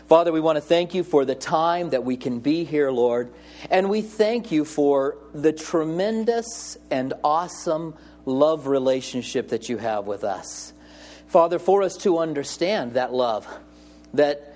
Father, we want to thank you for the time that we can be here, Lord. And we thank you for the tremendous and awesome love relationship that you have with us. Father, for us to understand that love that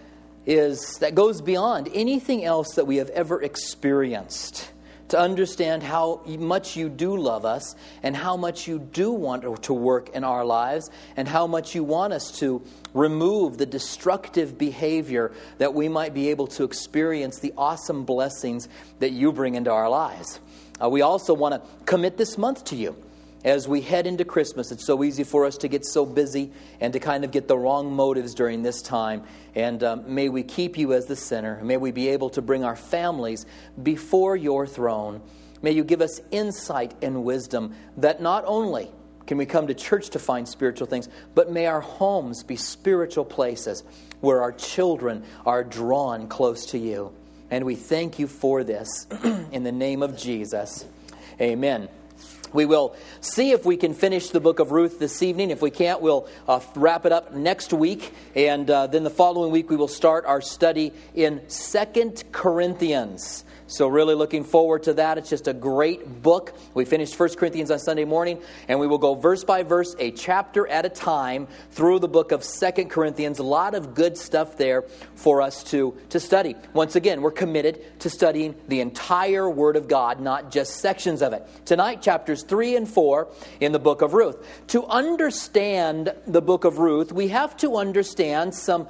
goes beyond anything else that we have ever experienced. To understand how much you do love us and how much you do want to work in our lives and how much you want us to remove the destructive behavior that we might be able to experience the awesome blessings that you bring into our lives. We also want to commit this month to you. As we head into Christmas, it's so easy for us to get so busy and to kind of get the wrong motives during this time. And may we keep you as the center. May we be able to bring our families before your throne. May you give us insight and wisdom that not only can we come to church to find spiritual things, but may our homes be spiritual places where our children are drawn close to you. And we thank you for this in the name of Jesus. Amen. We will see if we can finish the book of Ruth this evening. If we can't, we'll wrap it up next week. And then the following week, we will start our study in 2 Corinthians. So really looking forward to that. It's just a great book. We finished 1 Corinthians on Sunday morning, and we will go verse by verse, a chapter at a time, through the book of 2 Corinthians. A lot of good stuff there for us to study. Once again, we're committed to studying the entire Word of God, not just sections of it. Tonight, chapters 3 and 4 in the book of Ruth. To understand the book of Ruth, we have to understand some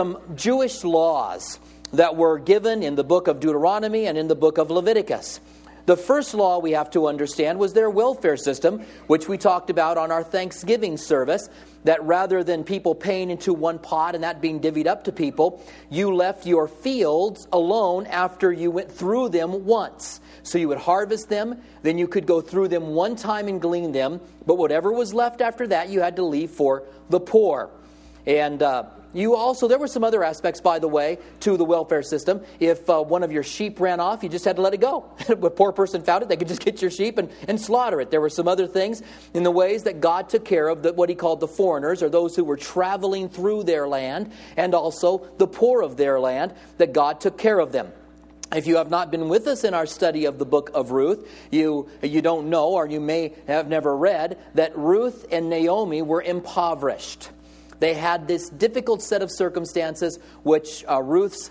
Jewish laws that were given in the book of Deuteronomy and in the book of Leviticus. The first law we have to understand was their welfare system, which we talked about on our Thanksgiving service, that rather than people paying into one pot and that being divvied up to people, you left your fields alone after you went through them once. So you would harvest them, then you could go through them one time and glean them, but whatever was left after that, you had to leave for the poor. And there were some other aspects, by the way, to the welfare system. If one of your sheep ran off, you just had to let it go. If a poor person found it, they could just get your sheep and slaughter it. There were some other things in the ways that God took care of what he called the foreigners, or those who were traveling through their land, and also the poor of their land, that God took care of them. If you have not been with us in our study of the book of Ruth, you don't know, or you may have never read, that Ruth and Naomi were impoverished. They had this difficult set of circumstances, which Naomi's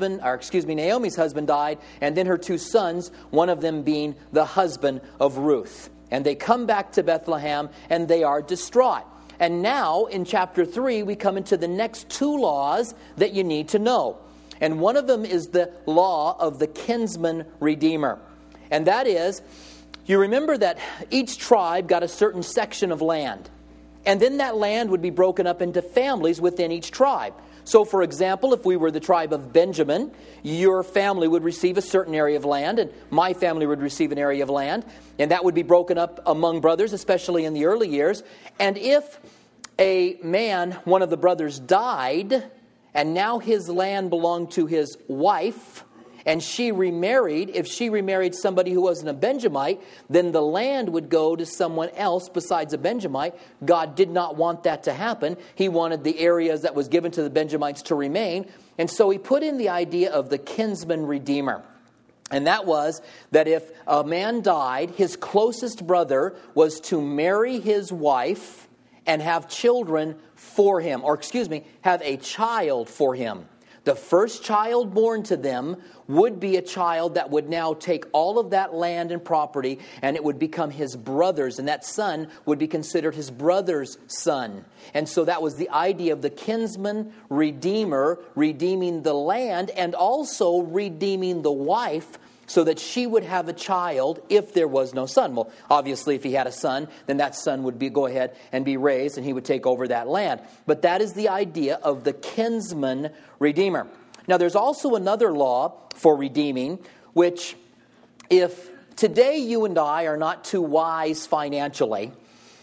husband died, and then her two sons, one of them being the husband of Ruth. And they come back to Bethlehem, and they are distraught. And now, in chapter 3, we come into the next two laws that you need to know. And one of them is the law of the kinsman redeemer. And that is, you remember that each tribe got a certain section of land. And then that land would be broken up into families within each tribe. So, for example, if we were the tribe of Benjamin, your family would receive a certain area of land, and my family would receive an area of land. And that would be broken up among brothers, especially in the early years. And if a man, one of the brothers, died, and now his land belonged to his wife, and she remarried, if she remarried somebody who wasn't a Benjamite, then the land would go to someone else besides a Benjamite. God did not want that to happen. He wanted the areas that was given to the Benjamites to remain. And so he put in the idea of the kinsman redeemer. And that was that if a man died, his closest brother was to marry his wife and have children for him, have a child for him. The first child born to them would be a child that would now take all of that land and property, and it would become his brother's, and that son would be considered his brother's son. And so that was the idea of the kinsman redeemer, redeeming the land and also redeeming the wife, so that she would have a child if there was no son. Well, obviously, if he had a son, then that son would go ahead and be raised, and he would take over that land. But that is the idea of the kinsman redeemer. Now, there's also another law for redeeming, which if today you and I are not too wise financially,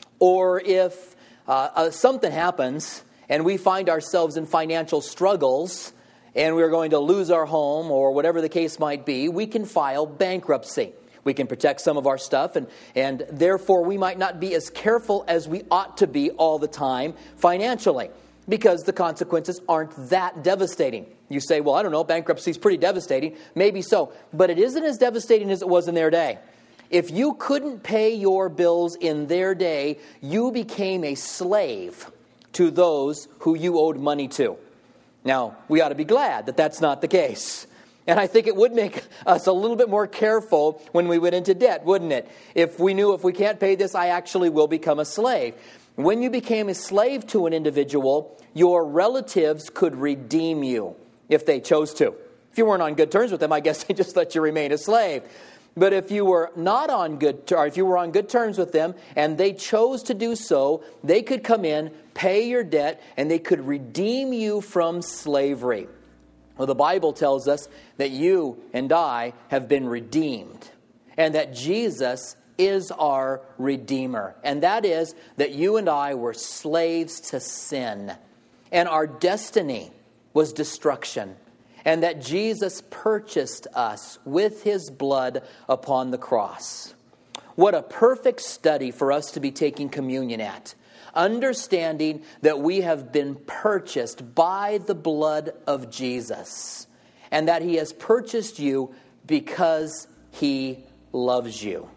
or if something happens and we find ourselves in financial struggles, and we're going to lose our home or whatever the case might be, we can file bankruptcy. We can protect some of our stuff, and therefore we might not be as careful as we ought to be all the time financially, because the consequences aren't that devastating. You say, well, I don't know, bankruptcy is pretty devastating. Maybe so. But it isn't as devastating as it was in their day. If you couldn't pay your bills in their day, you became a slave to those who you owed money to. Now, we ought to be glad that that's not the case. And I think it would make us a little bit more careful when we went into debt, wouldn't it? If we knew if we can't pay this, I actually will become a slave. When you became a slave to an individual, your relatives could redeem you if they chose to. If you weren't on good terms with them, I guess they just let you remain a slave. But if you were not on if you were on good terms with them and they chose to do so, they could come in, pay your debt, and they could redeem you from slavery. Well, the Bible tells us that you and I have been redeemed, and that Jesus is our Redeemer. And that is that you and I were slaves to sin, and our destiny was destruction. And that Jesus purchased us with His blood upon the cross. What a perfect study for us to be taking communion at. Understanding that we have been purchased by the blood of Jesus. And that He has purchased you because He loves you.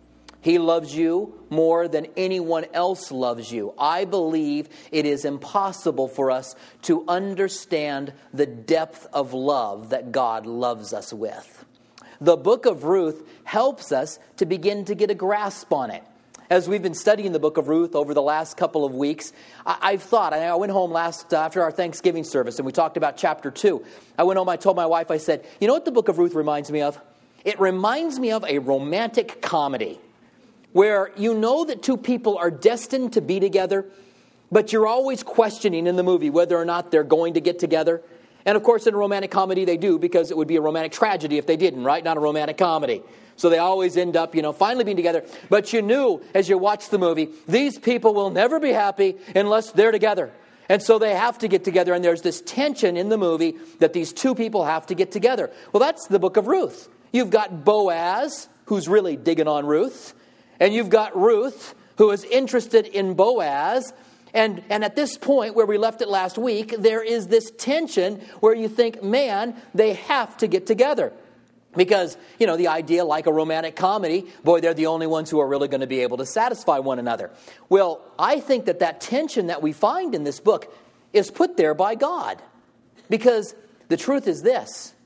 He loves you more than anyone else loves you. I believe it is impossible for us to understand the depth of love that God loves us with. The book of Ruth helps us to begin to get a grasp on it. As we've been studying the book of Ruth over the last couple of weeks, I've thought, I went home after our Thanksgiving service and we talked about chapter 2. I went home, I told my wife, I said, you know what the book of Ruth reminds me of? It reminds me of a romantic comedy, where you know that two people are destined to be together, but you're always questioning in the movie whether or not they're going to get together. And of course, in a romantic comedy, they do, because it would be a romantic tragedy if they didn't, right? Not a romantic comedy. So they always end up, finally being together. But you knew, as you watched the movie, these people will never be happy unless they're together. And so they have to get together, and there's this tension in the movie that these two people have to get together. Well, that's the book of Ruth. You've got Boaz, who's really digging on Ruth. And you've got Ruth, who is interested in Boaz. And at this point, where we left it last week, there is this tension where you think, man, they have to get together. Because, the idea, like a romantic comedy, boy, they're the only ones who are really going to be able to satisfy one another. Well, I think that tension that we find in this book is put there by God. Because the truth is this: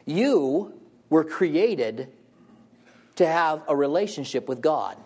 you were created to have a relationship with God.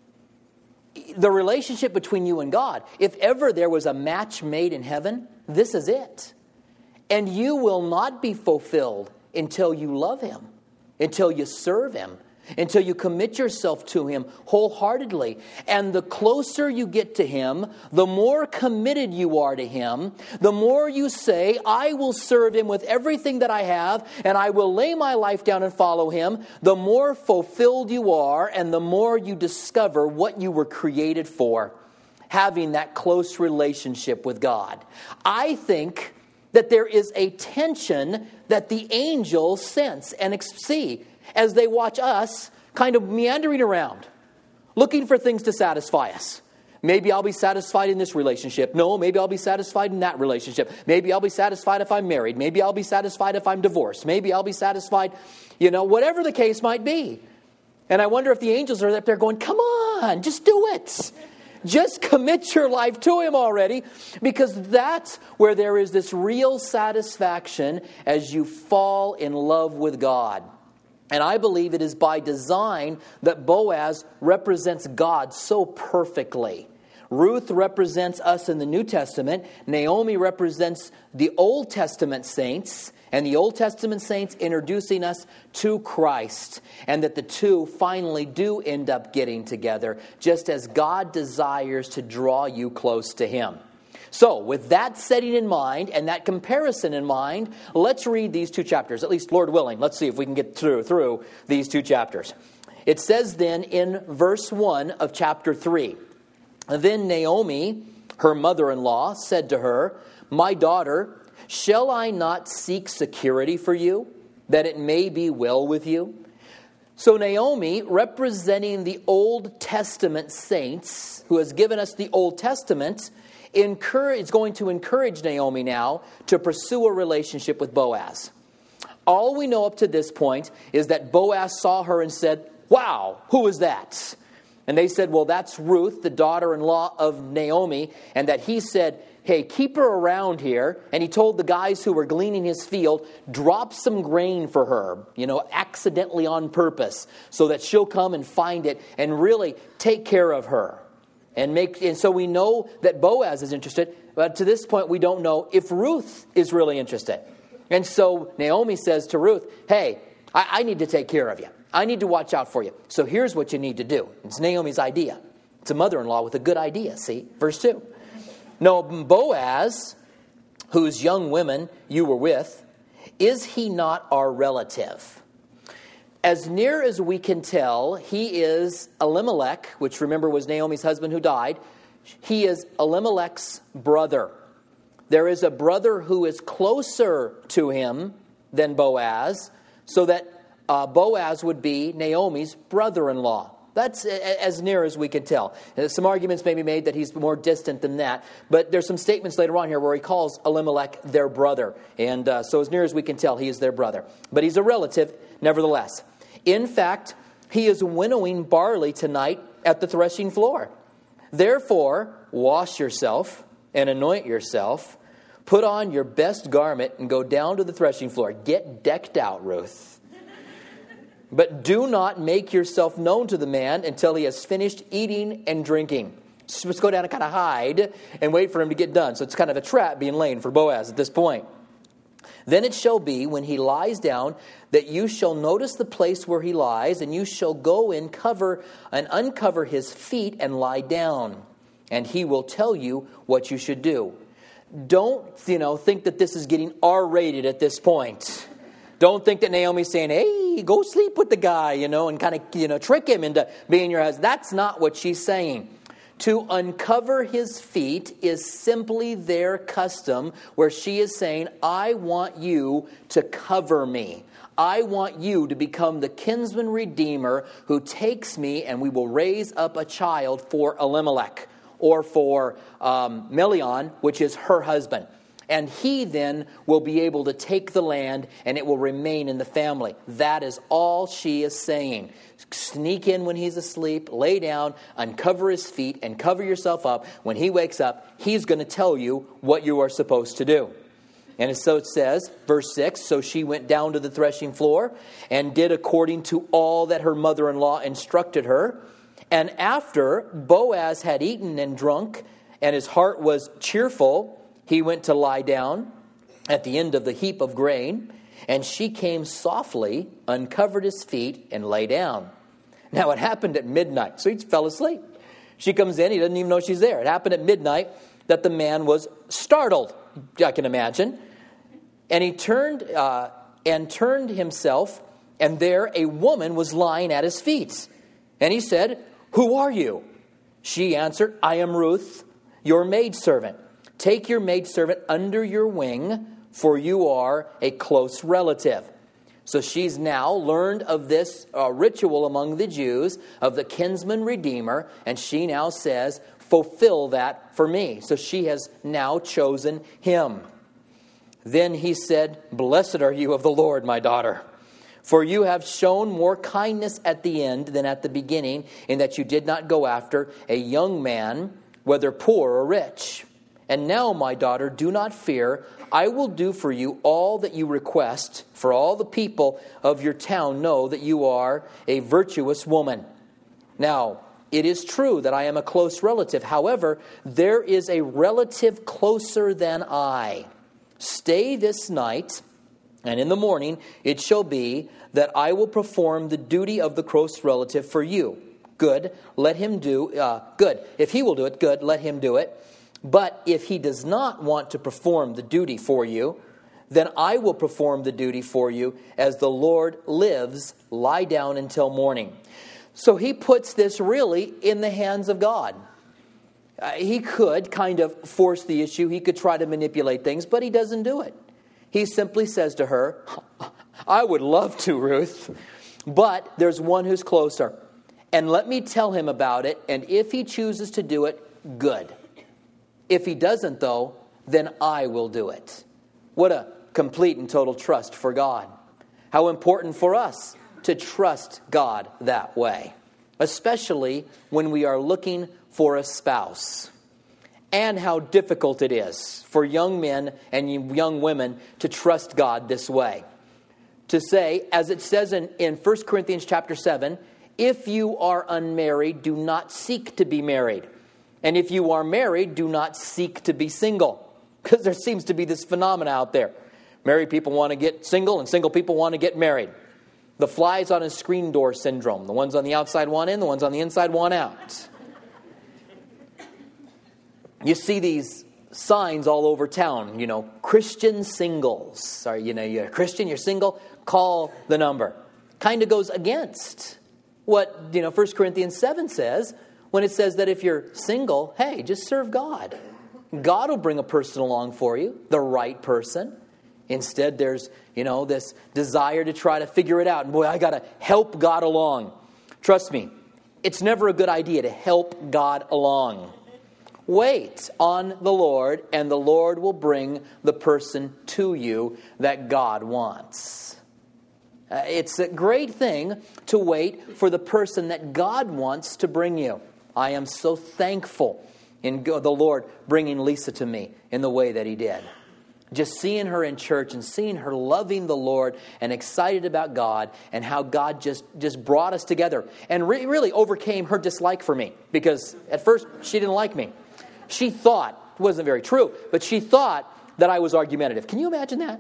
The relationship between you and God, if ever there was a match made in heaven, this is it. And you will not be fulfilled until you love Him, until you serve Him, until you commit yourself to Him wholeheartedly. And the closer you get to Him, the more committed you are to Him, the more you say, I will serve Him with everything that I have, and I will lay my life down and follow Him, the more fulfilled you are, and the more you discover what you were created for, having that close relationship with God. I think that there is a tension that the angels sense and see as they watch us kind of meandering around, looking for things to satisfy us. Maybe I'll be satisfied in this relationship. No, maybe I'll be satisfied in that relationship. Maybe I'll be satisfied if I'm married. Maybe I'll be satisfied if I'm divorced. Maybe I'll be satisfied, whatever the case might be. And I wonder if the angels are up there going, come on, just do it. Just commit your life to Him already, because that's where there is this real satisfaction as you fall in love with God. And I believe it is by design that Boaz represents God so perfectly. Ruth represents us in the New Testament. Naomi represents the Old Testament saints. And the Old Testament saints introducing us to Christ. And that the two finally do end up getting together, just as God desires to draw you close to Him. So, with that setting in mind and that comparison in mind, let's read these two chapters. At least, Lord willing, let's see if we can get through these two chapters. It says then in verse 1 of chapter 3, Then Naomi, her mother-in-law, said to her, My daughter, shall I not seek security for you, that it may be well with you? So Naomi, representing the Old Testament saints, who has given us the Old Testament, is going to encourage Naomi now to pursue a relationship with Boaz. All we know up to this point is that Boaz saw her and said, "Wow, who is that?" And they said, "Well, that's Ruth, the daughter-in-law of Naomi," and that he said, "Hey, keep her around here." And he told the guys who were gleaning his field, drop some grain for her, accidentally on purpose, so that she'll come and find it and really take care of her. And so we know that Boaz is interested, but to this point we don't know if Ruth is really interested. And so Naomi says to Ruth, "Hey, I need to take care of you. I need to watch out for you. So here's what you need to do." It's Naomi's idea. It's a mother-in-law with a good idea, see? Verse 2. "No, Boaz, whose young women you were with, is he not our relative? As near as we can tell, he is Elimelech," which remember was Naomi's husband who died. "He is Elimelech's brother. There is a brother who is closer to him than Boaz, so that Boaz would be Naomi's brother-in-law." That's as near as we can tell. Some arguments may be made that he's more distant than that, but there's some statements later on here where he calls Elimelech their brother. And so as near as we can tell, he is their brother. But he's a relative nevertheless. "In fact, he is winnowing barley tonight at the threshing floor. Therefore, wash yourself and anoint yourself. Put on your best garment and go down to the threshing floor." Get decked out, Ruth. "But do not make yourself known to the man until he has finished eating and drinking." Just go down and kind of hide and wait for him to get done. So it's kind of a trap being laid for Boaz at this point. "Then it shall be, when he lies down, that you shall notice the place where he lies, and you shall go in, uncover his feet and lie down, and he will tell you what you should do." Don't, think that this is getting R-rated at this point. Don't think that Naomi's saying, "Hey, go sleep with the guy," and kind of, trick him into being your husband. That's not what she's saying. To uncover his feet is simply their custom, where she is saying, "I want you to cover me. I want you to become the kinsman redeemer who takes me, and we will raise up a child for Elimelech," or for Melion, which is her husband. "And he then will be able to take the land, and it will remain in the family." That is all she is saying. Sneak in when he's asleep, lay down, uncover his feet, and cover yourself up. When he wakes up, he's going to tell you what you are supposed to do. And so it says, verse 6, "So she went down to the threshing floor and did according to all that her mother-in-law instructed her. And after Boaz had eaten and drunk, and his heart was cheerful, he went to lie down at the end of the heap of grain, and she came softly, uncovered his feet, and lay down. Now it happened at midnight." So he fell asleep. She comes in, he doesn't even know she's there. It happened at midnight that the man was startled, I can imagine. And he turned himself, and there a woman was lying at his feet. And he said, "Who are you?" She answered, "I am Ruth, your maidservant. Take your maidservant under your wing, for you are a close relative." So she's now learned of this ritual among the Jews of the kinsman redeemer, and she now says, "Fulfill that for me." So she has now chosen him. Then he said, "Blessed are you of the Lord, my daughter, for you have shown more kindness at the end than at the beginning, in that you did not go after a young man, whether poor or rich. And now, my daughter, do not fear. I will do for you all that you request, for all the people of your town know that you are a virtuous woman. Now, it is true that I am a close relative. However, there is a relative closer than I. Stay this night, and in the morning it shall be that I will perform the duty of the close relative for you. Good, let him do. Good, if he will do it, good, let him do it. But if he does not want to perform the duty for you, then I will perform the duty for you. As the Lord lives, lie down until morning." So he puts this really in the hands of God. He could kind of force the issue. He could try to manipulate things, but he doesn't do it. He simply says to her, "I would love to, Ruth, but there's one who's closer. And let me tell him about it, and if he chooses to do it, good." If he doesn't, though, then I will do it. What a complete and total trust for God. How important for us to trust God that way, especially when we are looking for a spouse. And how difficult it is for young men and young women to trust God this way. To say, as it says in 1 Corinthians chapter 7, if you are unmarried, do not seek to be married. And if you are married, do not seek to be single. Because there seems to be this phenomena out there. Married people want to get single, and single people want to get married. The flies on a screen door syndrome. The ones on the outside want in, the ones on the inside want out. You see these signs all over town, Christian singles. Sorry, you're a Christian, you're single, call the number. Kind of goes against what, 1 Corinthians 7 says, when it says that if you're single, hey, just serve God. God will bring a person along for you, the right person. Instead, there's, this desire to try to figure it out. And boy, I got to help God along. Trust me, it's never a good idea to help God along. Wait on the Lord, and the Lord will bring the person to you that God wants. It's a great thing to wait for the person that God wants to bring you. I am so thankful in the Lord bringing Lisa to me in the way that He did. Just seeing her in church and seeing her loving the Lord and excited about God and how God just brought us together and really overcame her dislike for me, because at first she didn't like me. She thought, it wasn't very true, but she thought that I was argumentative. Can you imagine that?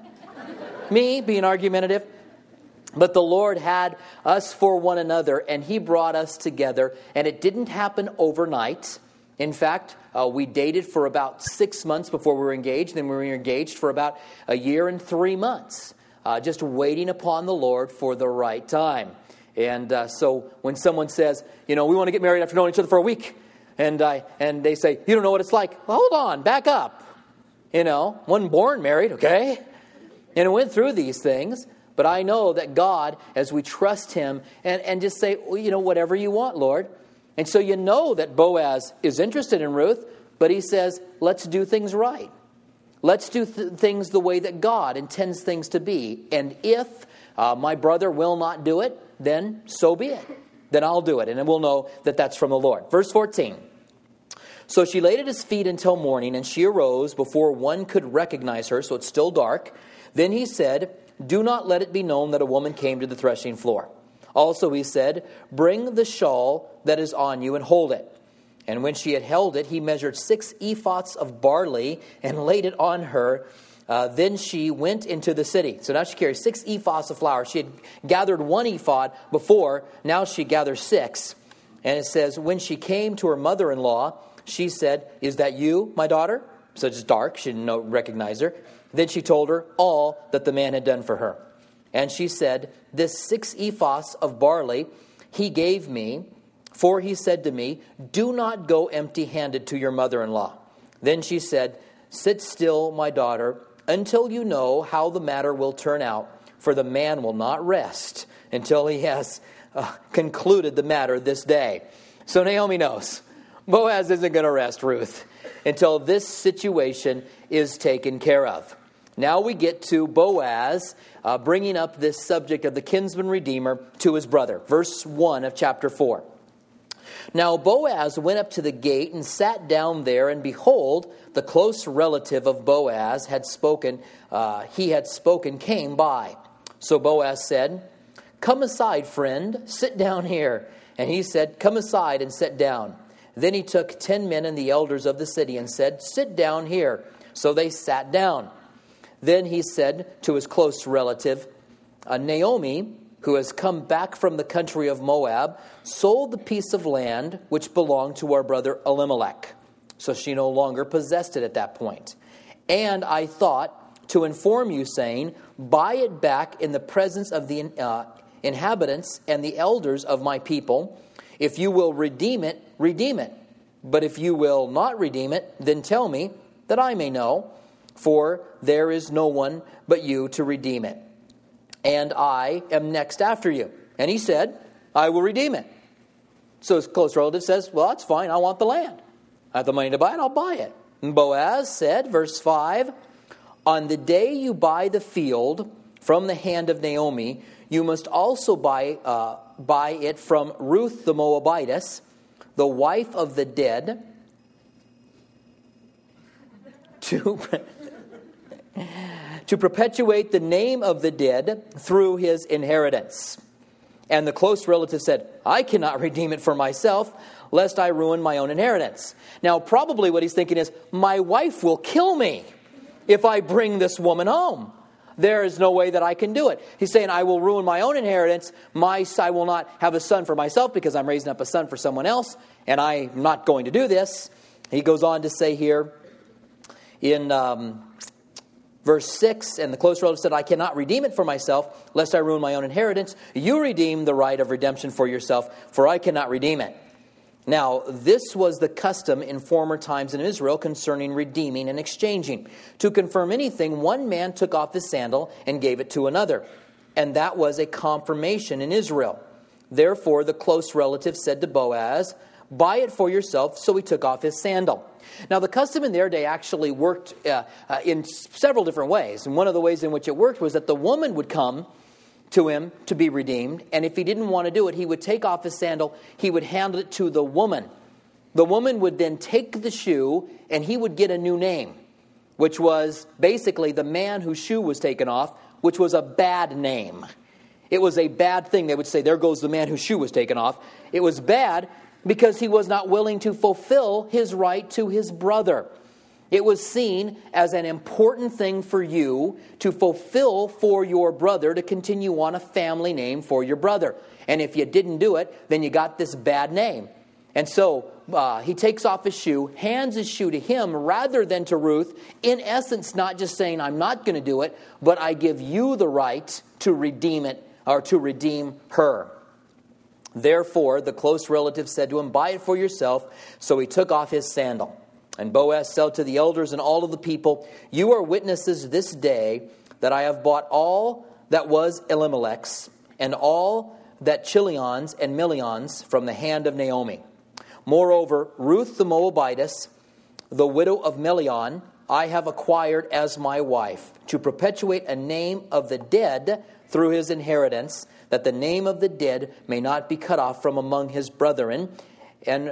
Me being argumentative? But the Lord had us for one another, and He brought us together, and it didn't happen overnight. In fact, we dated for about 6 months before we were engaged. Then we were engaged for about a year and 3 months, just waiting upon the Lord for the right time. And so when someone says, we want to get married after knowing each other for a week, and they say, you don't know what it's like. Well, hold on, back up. Wasn't born married, okay? And I went through these things. But I know that God, as we trust Him and just say, whatever you want, Lord. And so that Boaz is interested in Ruth, but he says, let's do things right. Let's do things the way that God intends things to be. And if my brother will not do it, then so be it. Then I'll do it, and then we'll know that that's from the Lord. Verse 14. So she laid at his feet until morning, and she arose before one could recognize her, so it's still dark. Then he said, do not let it be known that a woman came to the threshing floor. Also he said, bring the shawl that is on you and hold it. And when she had held it, he measured 6 ephahs of barley and laid it on her. Then she went into the city. So now she carries 6 ephahs of flour. She had gathered 1 ephah before. Now she gathers 6. And it says, when she came to her mother-in-law, she said, is that you, my daughter? So it's dark. She didn't recognize her. Then she told her all that the man had done for her. And she said, this 6 ephahs of barley he gave me, for he said to me, do not go empty-handed to your mother-in-law. Then she said, sit still, my daughter, until you know how the matter will turn out, for the man will not rest until he has concluded the matter this day. So Naomi knows Boaz isn't going to rest Ruth until this situation is taken care of. Now we get to Boaz bringing up this subject of the kinsman redeemer to his brother. Verse 1 of chapter 4. Now Boaz went up to the gate and sat down there, and behold, the close relative of Boaz had spoken. Came by. So Boaz said, come aside, friend, sit down here. And he said, come aside and sit down. Then he took 10 men and the elders of the city and said, sit down here. So they sat down. Then he said to his close relative, Naomi, who has come back from the country of Moab, sold the piece of land which belonged to our brother Elimelech. So she no longer possessed it at that point. And I thought to inform you, saying, buy it back in the presence of the inhabitants and the elders of my people. If you will redeem it, redeem it. But if you will not redeem it, then tell me, that I may know, for there is no one but you to redeem it. And I am next after you. And he said, I will redeem it. So his close relative says, well, that's fine. I want the land. I have the money to buy it. I'll buy it. Boaz said, verse 5, on the day you buy the field from the hand of Naomi, you must also buy it from Ruth the Moabitess, the wife of the dead, to perpetuate the name of the dead through his inheritance. And the close relative said, I cannot redeem it for myself, lest I ruin my own inheritance. Now, probably what he's thinking is, my wife will kill me if I bring this woman home. There is no way that I can do it. He's saying, I will ruin my own inheritance. I will not have a son for myself because I'm raising up a son for someone else, and I'm not going to do this. He goes on to say here in verse 6, and the close relative said, I cannot redeem it for myself, lest I ruin my own inheritance. You redeem the right of redemption for yourself, for I cannot redeem it. Now, this was the custom in former times in Israel concerning redeeming and exchanging. To confirm anything, one man took off his sandal and gave it to another. And that was a confirmation in Israel. Therefore, the close relative said to Boaz, buy it for yourself. So he took off his sandal. Now, the custom in their day actually worked in several different ways. And one of the ways in which it worked was that the woman would come to him to be redeemed. And if he didn't want to do it, he would take off his sandal. He would hand it to the woman. The woman would then take the shoe and he would get a new name, which was basically the man whose shoe was taken off, which was a bad name. It was a bad thing. They would say, there goes the man whose shoe was taken off. It was bad because he was not willing to fulfill his right to his brother. It was seen as an important thing for you to fulfill for your brother, to continue on a family name for your brother. And if you didn't do it, then you got this bad name. And so he takes off his shoe, hands his shoe to him rather than to Ruth, in essence not just saying, I'm not going to do it, but I give you the right to redeem it, or to redeem her. Therefore, the close relative said to him, buy it for yourself. So he took off his sandal. And Boaz said to the elders and all of the people, you are witnesses this day that I have bought all that was Elimelech's and all that Chilion's and Milion's from the hand of Naomi. Moreover, Ruth the Moabitess, the widow of Milion, I have acquired as my wife, to perpetuate a name of the dead through his inheritance, that the name of the dead may not be cut off from among his brethren, and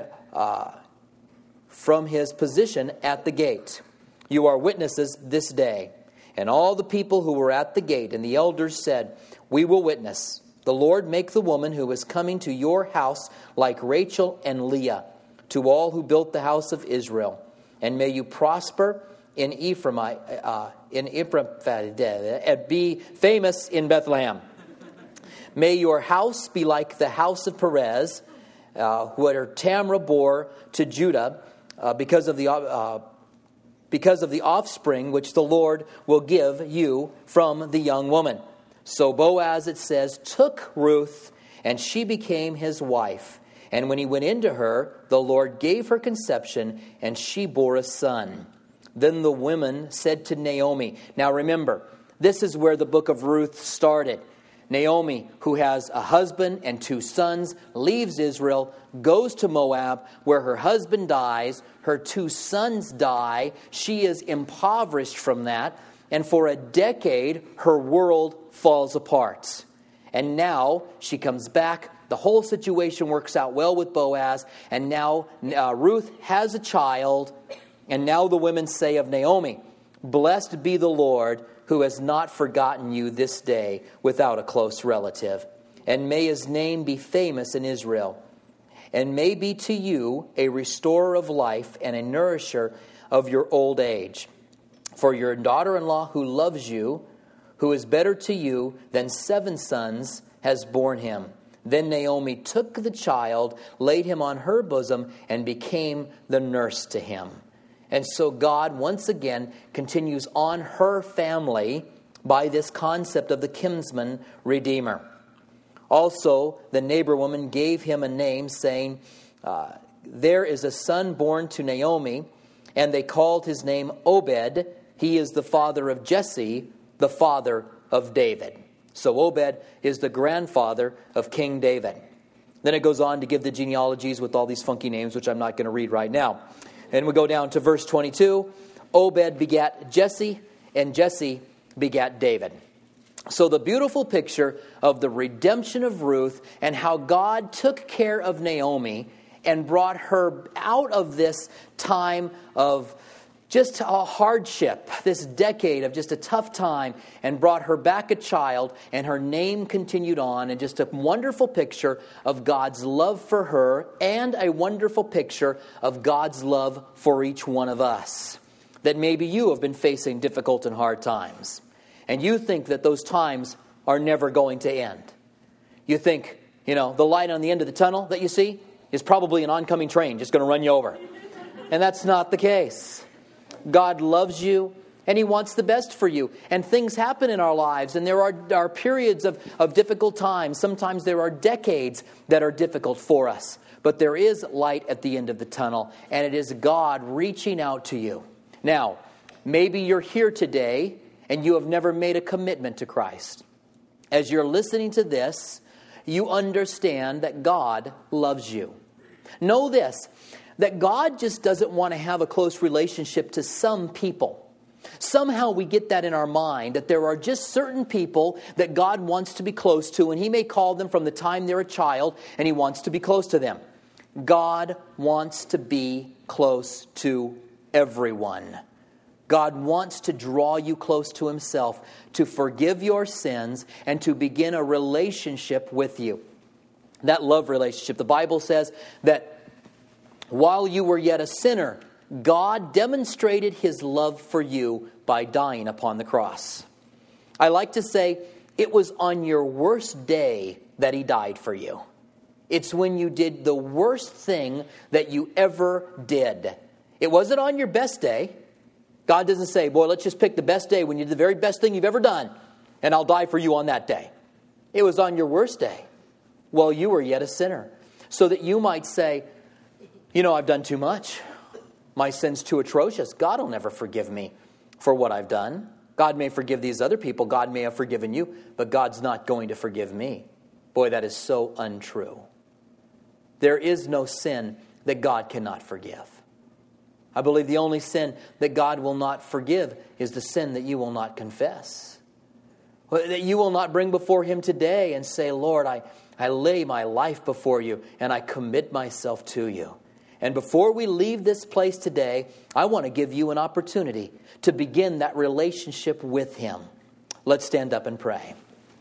from his position at the gate. You are witnesses this day. And all the people who were at the gate and the elders said, we will witness. The Lord make the woman who is coming to your house like Rachel and Leah, to all who built the house of Israel. And may you prosper in Ephraim, and be famous in Bethlehem. May your house be like the house of Perez, where Tamar bore to Judah, because of the offspring which the Lord will give you from the young woman. So Boaz, it says, took Ruth, and she became his wife. And when he went into her, the Lord gave her conception, and she bore a son. Then the women said to Naomi, now remember, this is where the book of Ruth started. Naomi, who has a husband and 2 sons, leaves Israel, goes to Moab, where her husband dies, her 2 sons die, she is impoverished from that, and for a decade, her world falls apart. And now she comes back, the whole situation works out well with Boaz, and now Ruth has a child, and now the women say of Naomi, blessed be the Lord, who has not forgotten you this day without a close relative. And may his name be famous in Israel. And may be to you a restorer of life and a nourisher of your old age. For your daughter-in-law who loves you, who is better to you than 7 sons, has borne him. Then Naomi took the child, laid him on her bosom, and became the nurse to him. And so God, once again, continues on her family by this concept of the kinsman redeemer. Also, the neighbor woman gave him a name, saying, there is a son born to Naomi, and they called his name Obed. He is the father of Jesse, the father of David. So Obed is the grandfather of King David. Then it goes on to give the genealogies with all these funky names, which I'm not going to read right now. And we go down to verse 22. Obed begat Jesse, and Jesse begat David. So the beautiful picture of the redemption of Ruth and how God took care of Naomi and brought her out of this time of just a hardship, this decade of just a tough time, and brought her back a child, and her name continued on, and just a wonderful picture of God's love for her, and a wonderful picture of God's love for each one of us. That maybe you have been facing difficult and hard times, and you think that those times are never going to end. You think, the light on the end of the tunnel that you see is probably an oncoming train just going to run you over. And that's not the case. God loves you, and He wants the best for you. And things happen in our lives, and there are periods of difficult times. Sometimes there are decades that are difficult for us. But there is light at the end of the tunnel, and it is God reaching out to you. Now, maybe you're here today, and you have never made a commitment to Christ. As you're listening to this, you understand that God loves you. Know this, that God just doesn't want to have a close relationship to some people. Somehow we get that in our mind, that there are just certain people that God wants to be close to, and He may call them from the time they're a child, and He wants to be close to them. God wants to be close to everyone. God wants to draw you close to Himself, to forgive your sins, and to begin a relationship with you. That love relationship. The Bible says that while you were yet a sinner, God demonstrated His love for you by dying upon the cross. I like to say, it was on your worst day that He died for you. It's when you did the worst thing that you ever did. It wasn't on your best day. God doesn't say, boy, let's just pick the best day when you did the very best thing you've ever done, and I'll die for you on that day. It was on your worst day, while you were yet a sinner, so that you might say, I've done too much. My sin's too atrocious. God will never forgive me for what I've done. God may forgive these other people. God may have forgiven you, but God's not going to forgive me. Boy, that is so untrue. There is no sin that God cannot forgive. I believe the only sin that God will not forgive is the sin that you will not confess. That you will not bring before Him today and say, Lord, I lay my life before you and I commit myself to you. And before we leave this place today, I want to give you an opportunity to begin that relationship with Him. Let's stand up and pray.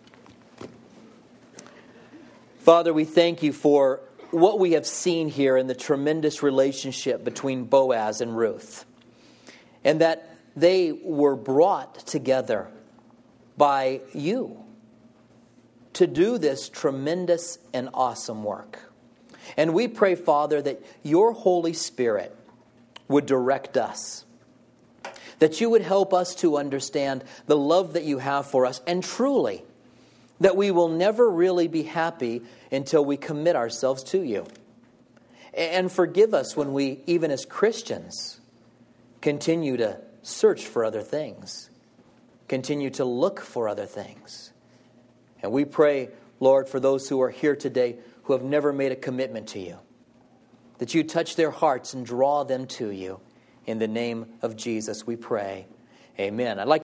Father, we thank you for what we have seen here in the tremendous relationship between Boaz and Ruth. And that they were brought together by you to do this tremendous and awesome work. And we pray, Father, that your Holy Spirit would direct us. That you would help us to understand the love that you have for us. And truly, that we will never really be happy until we commit ourselves to you. And forgive us when we, even as Christians, continue to search for other things. Continue to look for other things. And we pray, Lord, for those who are here today who have never made a commitment to you, that you touch their hearts and draw them to you. In the name of Jesus, we pray. Amen. I'd like